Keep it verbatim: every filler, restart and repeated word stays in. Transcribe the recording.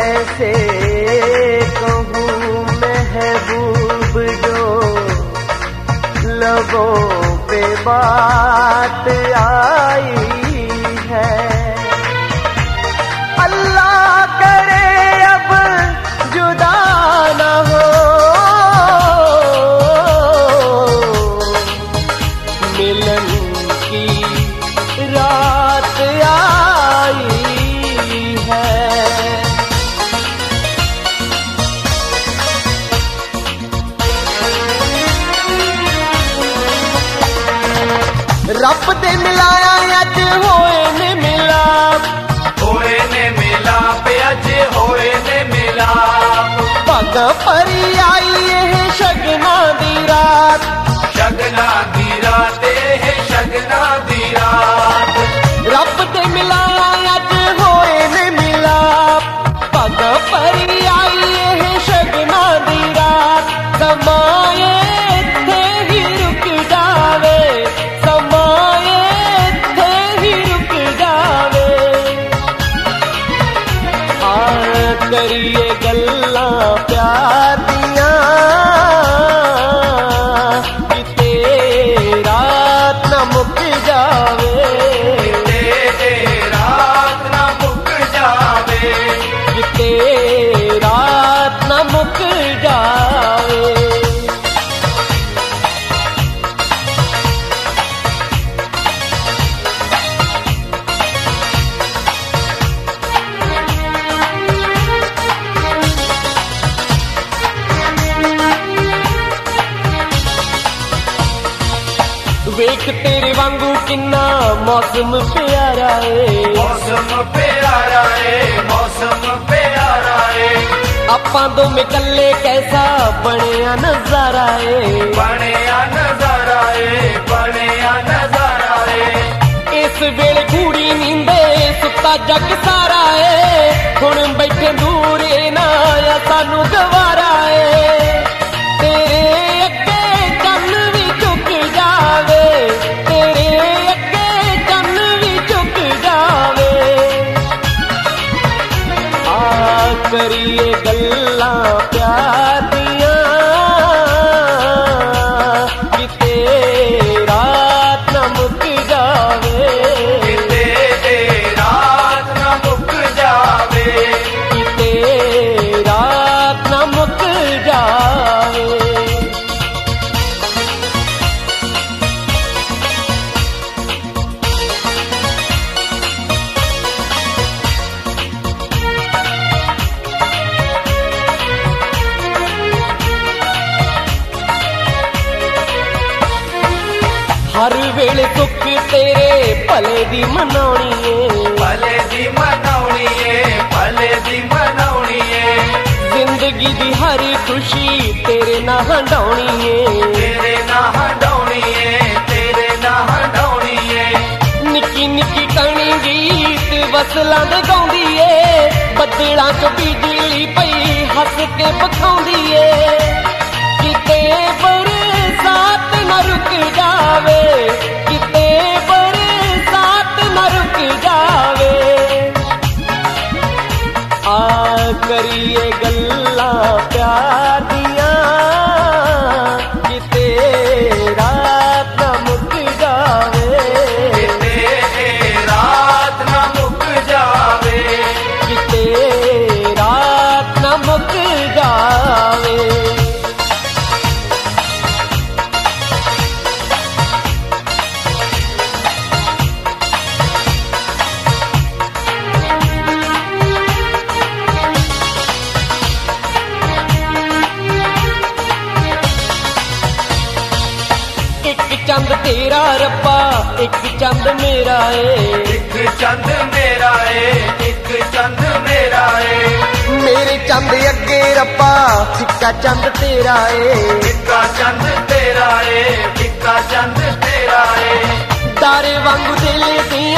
कैसे कहूँ महबूब जो लबों पे बात आई है। अल्लाह करे अब जुदा न हो, मिलन की रात आई है। रब दे मिलाया अज होए ने मिला, होए ने मिला पे अज होए ने मिला। पग परी आई है शगना दी रात, शगना दी रात है शगना दी रात। रब दे मिलाया अज होए ने मिला, पग परी आई है शगना दी रात। समाए थे ही रुक जावे, समाए थे ही रुक जावे। आ करिए गल्लां प्यार दियां, किते रात न मुक जावे, किते रात ना मुक जावे, किते रात न मुक जावे। वेख तेरे वांगू किन्ना मौसम प्यारा है, मौसम प्यारा है, मौसम प्यारा है। आपां दोवें कल्ले कैसा बनिया नजारा है, बनिया नजारा है, बनिया नजारा है। इस वेले कूड़ी नींदे सुता जग सारा है। हुण बैठे दूर ना आया सानू गवारा है। तेरे अगे चन्न भी झुक जावे, तेरे अगे चन्न भी झुक जावे। आ करिए गल्लां प्यार दियां, किते रात न मुक जावे, किते रात ना मुक जावे, किते रात न मुक जावे। हर वेले सुख तेरे भले दी मनाउणी है, भले दी मनाउणी है, भले दी मनाउणी है। जिंदगी दी हर खुशी तेरे ना हंडाउणी है, तेरे ना हंडाउणी है, तेरे ना हंडाउणी है। निक्की निक्की कणी गीत वसलां दे गाउंदी है। बदलां चों बिजली पई हस के बखाउंदी है। किते बरसात न रुक जावे, किते बरसात न रुक जावे। आ करिए गल्लां प्यार दियां, किते रात न मुक जावे, किते रात ना मुक जावे, किते रात न मुक जावे। एक चंद तेरा रब्बा, एक चंद मेरा है। एक चंद मेरा है, एक चंद मेरा है। मेरे चंद अगे रब्बा, फिक्का चंद तेरा है। फिक्का चंद तेरा है, फिक्का चंद तेरा है। तारे वांगू दिल दी